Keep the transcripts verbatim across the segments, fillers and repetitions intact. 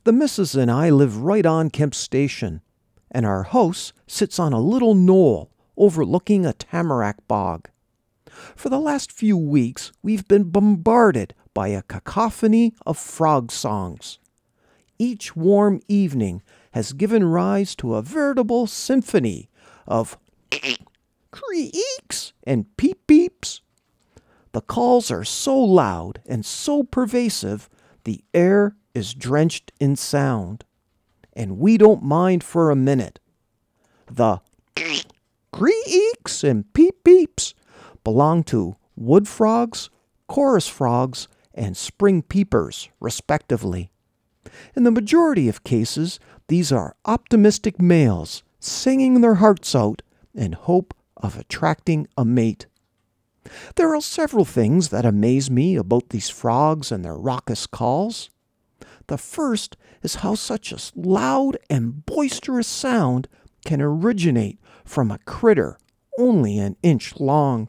The missus and I live right on Kemp Station, and our house sits on a little knoll overlooking a tamarack bog. For the last few weeks, we've been bombarded by a cacophony of frog songs. Each warm evening has given rise to a veritable symphony of creaks and peep-peeps. The calls are so loud and so pervasive, the air is drenched in sound. And we don't mind for a minute. The creaks and peep-peeps belong to wood frogs, chorus frogs, and spring peepers, respectively. In the majority of cases, these are optimistic males singing their hearts out in hope of attracting a mate. There are several things that amaze me about these frogs and their raucous calls. The first is how such a loud and boisterous sound can originate from a critter only an inch long.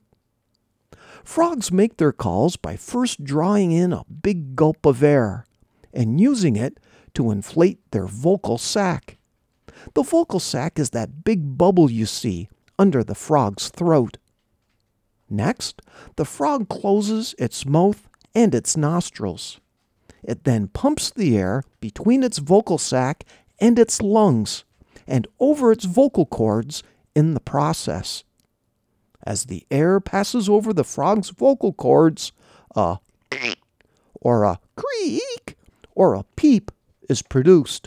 Frogs make their calls by first drawing in a big gulp of air and using it to inflate their vocal sac. The vocal sac is that big bubble you see under the frog's throat. Next, the frog closes its mouth and its nostrils. It then pumps the air between its vocal sac and its lungs and over its vocal cords in the process. As the air passes over the frog's vocal cords, a or a creak or a peep is produced.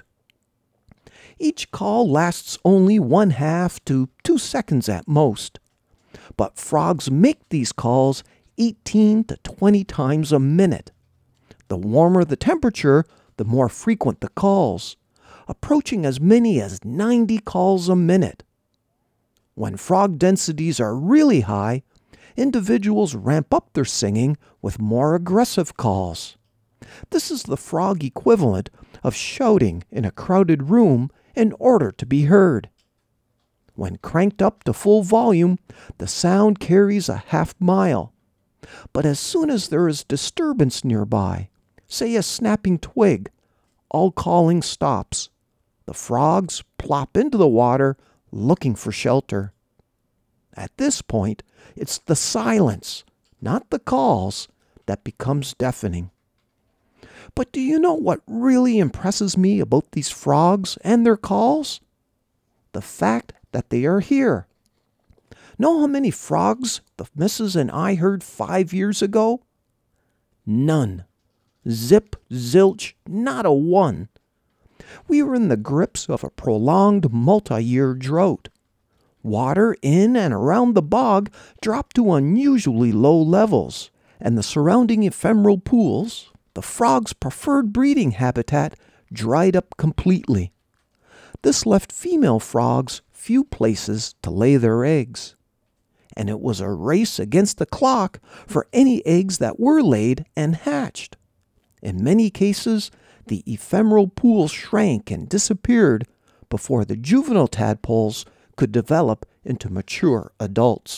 Each call lasts only one half to two seconds at most, but frogs make these calls eighteen to twenty times a minute. The warmer the temperature, the more frequent the calls, approaching as many as ninety calls a minute. When frog densities are really high, individuals ramp up their singing with more aggressive calls. This is the frog equivalent of shouting in a crowded room in order to be heard. When cranked up to full volume, the sound carries a half mile. But as soon as there is disturbance nearby, say a snapping twig, all calling stops. The frogs plop into the water looking for shelter. At this point, it's the silence, not the calls, that becomes deafening. But do you know what really impresses me about these frogs and their calls? The fact that they are here. Know how many frogs the missus and I heard five years ago? None. Zip, zilch, not a one. We were in the grips of a prolonged multi-year drought. Water in and around the bog dropped to unusually low levels, and the surrounding ephemeral pools, the frogs' preferred breeding habitat, dried up completely. This left female frogs few places to lay their eggs, and it was a race against the clock for any eggs that were laid and hatched. In many cases, the ephemeral pools shrank and disappeared before the juvenile tadpoles could develop into mature adults.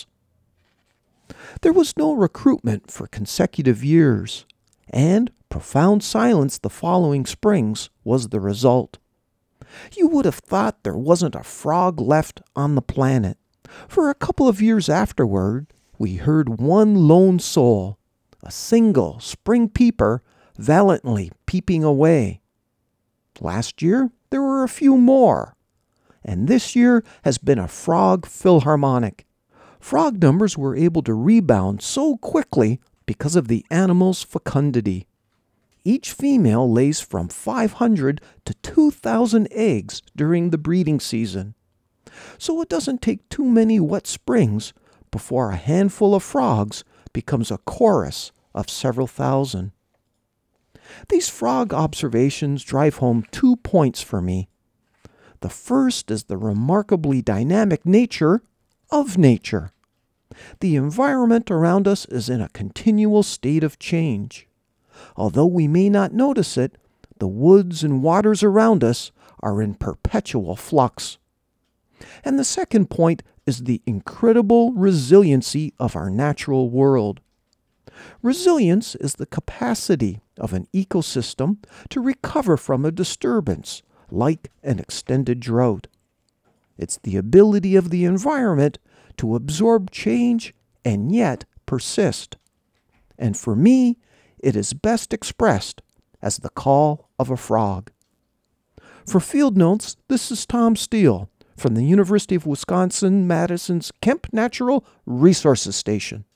There was no recruitment for consecutive years, and profound silence the following springs was the result. You would have thought there wasn't a frog left on the planet. For a couple of years afterward, we heard one lone soul, a single spring peeper, valiantly peeping away. Last year, there were a few more, and this year has been a frog philharmonic. Frog numbers were able to rebound so quickly because of the animal's fecundity. Each female lays from five hundred to two thousand eggs during the breeding season. So it doesn't take too many wet springs before a handful of frogs becomes a chorus of several thousand. These frog observations drive home two points for me. The first is the remarkably dynamic nature of nature. The environment around us is in a continual state of change. Although we may not notice it, the woods and waters around us are in perpetual flux. And the second point is the incredible resiliency of our natural world. Resilience is the capacity of an ecosystem to recover from a disturbance like an extended drought. It's the ability of the environment to absorb change and yet persist. And for me, it is best expressed as the call of a frog. For Field Notes, this is Tom Steele from the University of Wisconsin-Madison's Kemp Natural Resources Station.